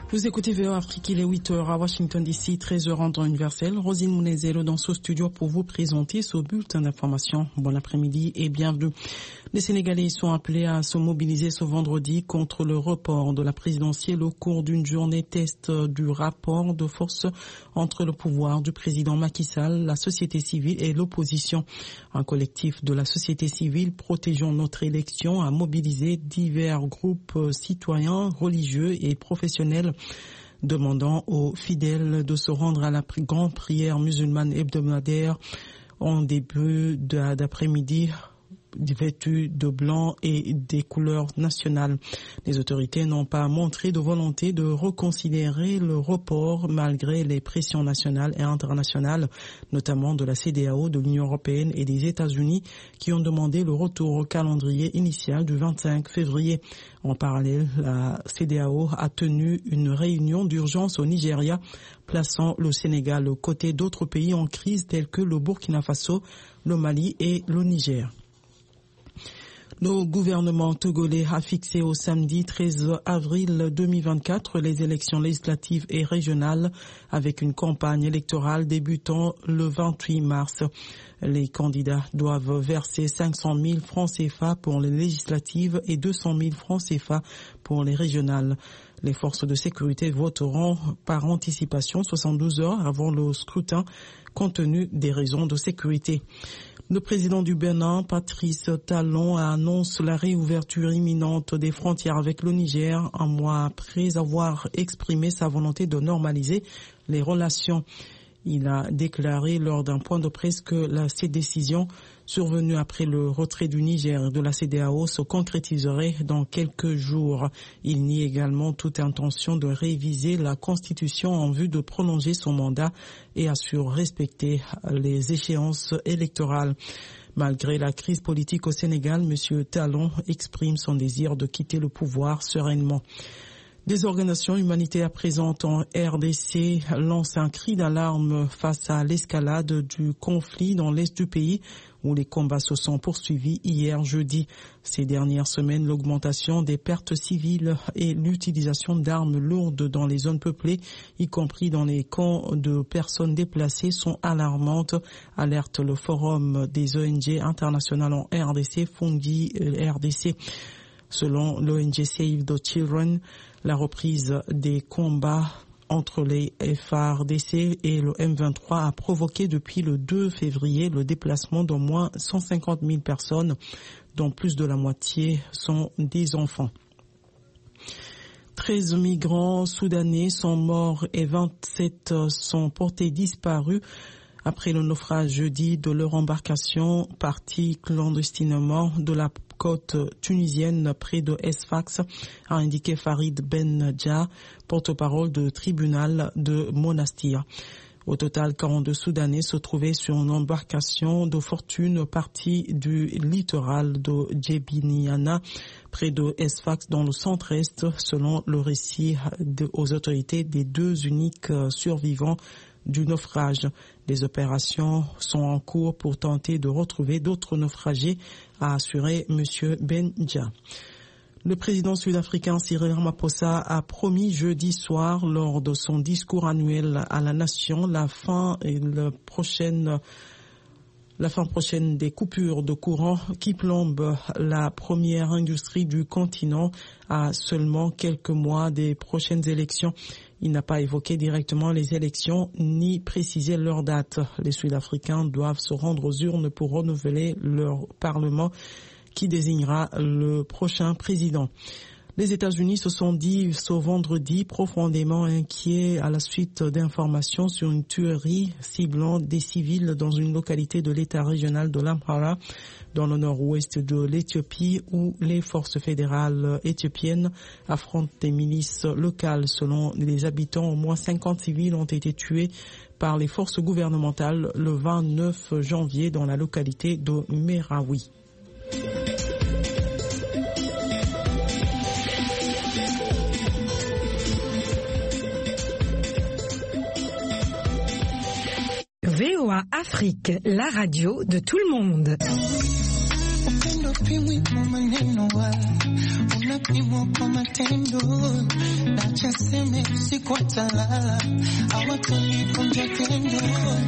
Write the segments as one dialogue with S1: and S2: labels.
S1: Vous écoutez VOA Afrique, il est 8h à Washington DC, 13h en temps universel. Rosine Mounezelo dans ce studio pour vous présenter ce bulletin d'information. Bon après-midi et bienvenue. Les Sénégalais sont appelés à se mobiliser ce vendredi contre le report de la présidentielle au cours d'une journée test du rapport de force entre le pouvoir du président Macky Sall, la société civile et l'opposition. Un collectif de la société civile Protégeons notre élection a mobilisé divers groupes citoyens, religieux et professionnels demandant aux fidèles de se rendre à la grande prière musulmane hebdomadaire en début d'après-midi, vêtus de blanc et des couleurs nationales. Les autorités n'ont pas montré de volonté de reconsidérer le report malgré les pressions nationales et internationales, notamment de la CEDEAO, de l'Union européenne et des États-Unis, qui ont demandé le retour au calendrier initial du 25 février. En parallèle, la CEDEAO a tenu une réunion d'urgence au Nigeria, plaçant le Sénégal aux côtés d'autres pays en crise tels que le Burkina Faso, le Mali et le Niger. Le gouvernement togolais a fixé au samedi 13 avril 2024 les élections législatives et régionales avec une campagne électorale débutant le 28 mars. Les candidats doivent verser 500 000 francs CFA pour les législatives et 200 000 francs CFA pour les régionales. Les forces de sécurité voteront par anticipation 72 heures avant le scrutin compte tenu des raisons de sécurité. Le président du Bénin, Patrice Talon, annonce la réouverture imminente des frontières avec le Niger un mois après avoir exprimé sa volonté de normaliser les relations. Il a déclaré lors d'un point de presse que ces décisions survenues après le retrait du Niger de la CEDEAO se concrétiseraient dans quelques jours. Il nie également toute intention de réviser la Constitution en vue de prolonger son mandat et assure respecter les échéances électorales. Malgré la crise politique au Sénégal, M. Talon exprime son désir de quitter le pouvoir sereinement. Des organisations humanitaires présentes en RDC lancent un cri d'alarme face à l'escalade du conflit dans l'est du pays où les combats se sont poursuivis hier jeudi. Ces dernières semaines, l'augmentation des pertes civiles et l'utilisation d'armes lourdes dans les zones peuplées, y compris dans les camps de personnes déplacées, sont alarmantes, alerte le Forum des ONG internationales en RDC, Fondi RDC. Selon l'ONG Save the Children, la reprise des combats entre les FARDC et le M23 a provoqué depuis le 2 février le déplacement d'au moins 150 000 personnes, dont plus de la moitié sont des enfants. 13 migrants soudanais sont morts et 27 sont portés disparus après le naufrage jeudi de leur embarcation partie clandestinement de la côte tunisienne près de Sfax, a indiqué Farid Benja, porte-parole du tribunal de Monastir. Au total, 42 Soudanais se trouvaient sur une embarcation de fortune partie du littoral de Djebiniana, près de Sfax, dans le centre-est, selon le récit aux autorités des deux uniques survivants du naufrage. Des opérations sont en cours pour tenter de retrouver d'autres naufragés, a assuré M. Benja. Le président sud-africain Cyril Ramaphosa a promis jeudi soir, lors de son discours annuel à la nation, la fin prochaine des coupures de courant qui plombent la première industrie du continent à seulement quelques mois des prochaines élections. Il n'a pas évoqué directement les élections ni précisé leur date. Les Sud-Africains doivent se rendre aux urnes pour renouveler leur parlement qui désignera le prochain président. Les États-Unis se sont dit ce vendredi profondément inquiets à la suite d'informations sur une tuerie ciblant des civils dans une localité de l'État régional de l'Amhara, dans le nord-ouest de l'Éthiopie, où les forces fédérales éthiopiennes affrontent des milices locales. Selon les habitants, au moins 50 civils ont été tués par les forces gouvernementales le 29 janvier dans la localité de Merawi.
S2: VOA Afrique, la radio de tout le monde. Upendo pimwi kwa maneno wala unapimwa kwa matendo. Nacha seme usiku watalala, hawatanifunja tendo.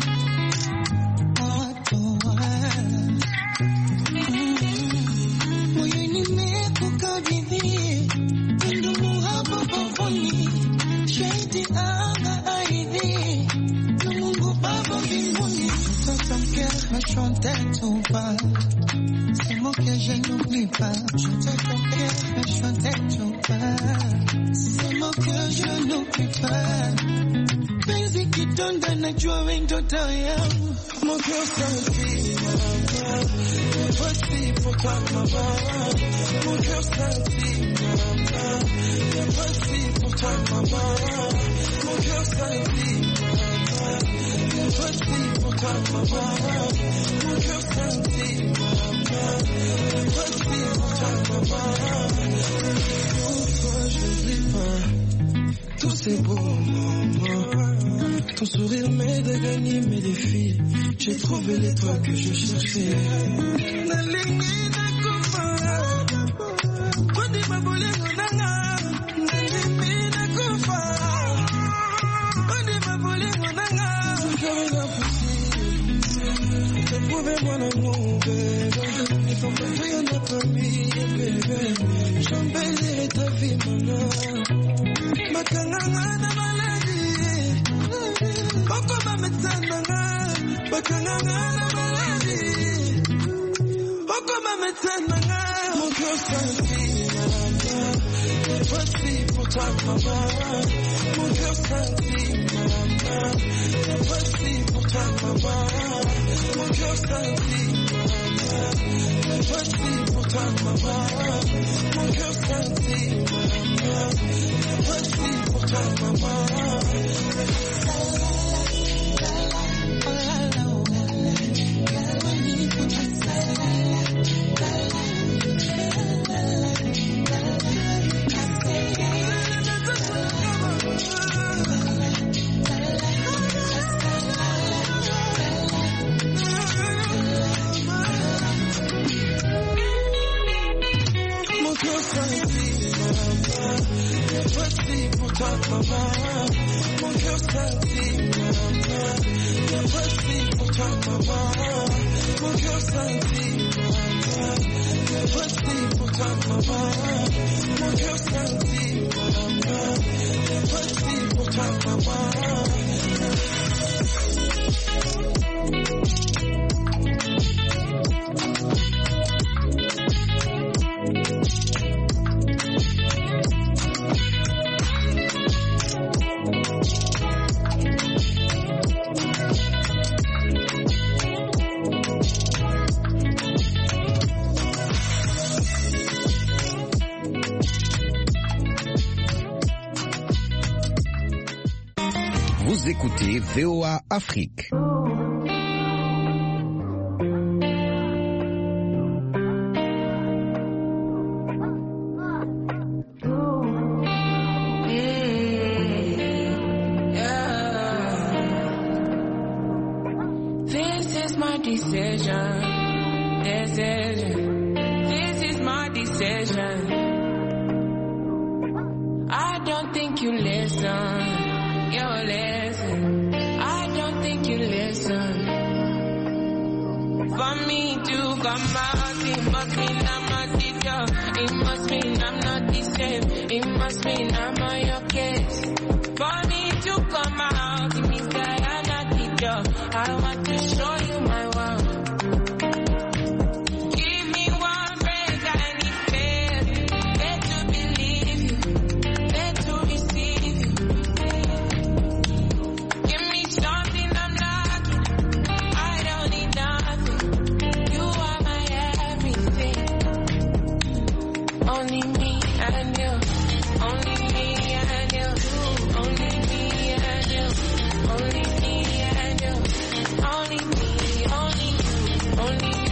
S2: Moyo nimekukabidhi, pendo muhaba bafuni, shahidi anga aidhi, na Mungu Baba mbinguni. Sasa mkea me chantais tout bas, c'est moi que je n'oublie pas. Je te compare, me chantais tout bas, c'est moi que je n'oublie pas. Penzi kidonda najua we ndoto yangu. Mon cœur s'invite, c'est possible pour toi maman. Mon cœur s'invite, c'est possible pour toi maman. Mon cœur s'invite, c'est possible pour toi maman. Mon cœur s'invite, c'est possible pour toi maman. Pour toi je n'oublie pas tous ces beaux moments. Ton sourire m'aide à gagner mes défis. J'ai trouvé l'étoile que je cherchais. La ligne d'accoupa, Kodi mabole ngonanga. La ligne d'accoupa, Kodi mabole ngonanga. Je ferai l'impossible. Prouvez-moi l'amour, bébé. Il faut pas rien de famille, bébé. J'embellirai ta vie, maman. Makanganga na maladie. Okoma metsananga, bakanganga na maladie. Okoma metsananga, mon cœur s'invite, c'est possible pour toi maman. Mon cœur s'invite, c'est possible pour toi maman. Mon cœur s'invite, c'est possible pour toi maman. Mon cœur s'invite, c'est possible pour toi maman. C'est possible pour toi maman. Mon cœur s'invite, c'est possible pour toi maman. Mon cœur s'invite, c'est possible pour toi maman. Mon cœur s'invite, c'est possible pour toi maman.
S3: Vous écoutez VOA Afrique.
S4: This is my decision. This is my decision. I don't think you listen. You listen. I don't think you listen. For me to come out, it must mean I'm a teacher. It must mean I'm not the same. It must mean I'm on your case. For me to come out, it means that I'm not the teacher. I want to show you my world. Give me one break, I need faith. Faith to believe you, faith to receive you. Give me something I'm lacking. I don't need nothing. You are my everything. Only me and you. Only me and you. Only me and you. Only me and you. Only me, only you. Only me